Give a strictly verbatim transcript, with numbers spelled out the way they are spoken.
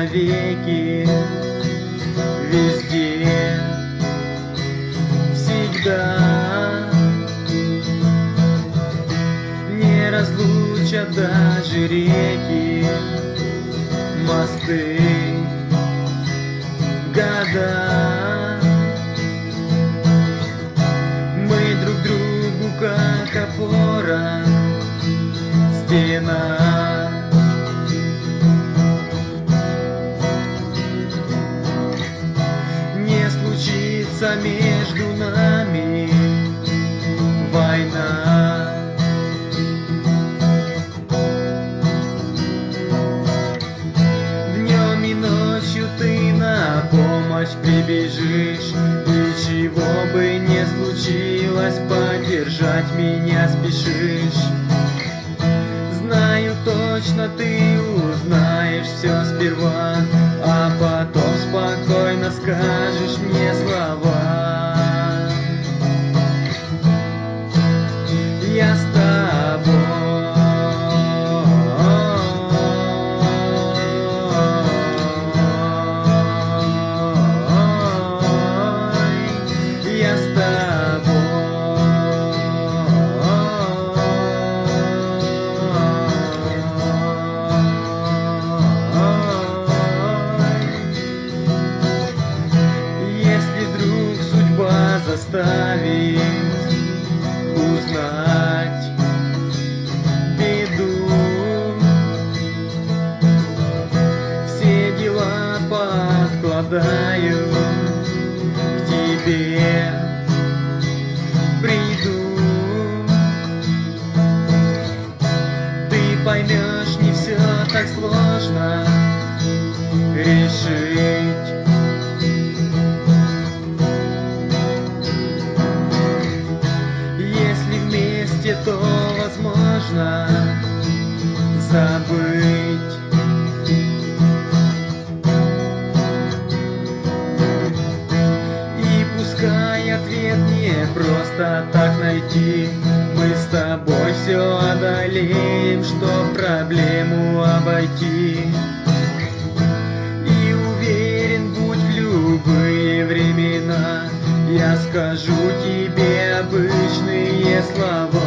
навеки, везде, всегда. Не разлучат даже реки, мосты, года. Мы друг другу как опора, стена. Не случится между нами война. Днем и ночью ты на помощь прибежишь, и чего бы не случилось, поддержать меня спешишь. Знаю точно, ты узнаешь все сперва, а потом спокойно скажешь мне слова. Я с тобой, я с тобой. Заставит узнать беду, все дела подкладаю, к тебе приду. Ты поймешь, не все так сложно решить. То возможно забыть. И пускай ответ не просто так найти, мы с тобой все одолеем, что проблему обойти. И уверен, будь в любые времена, я скажу тебе обычные слова.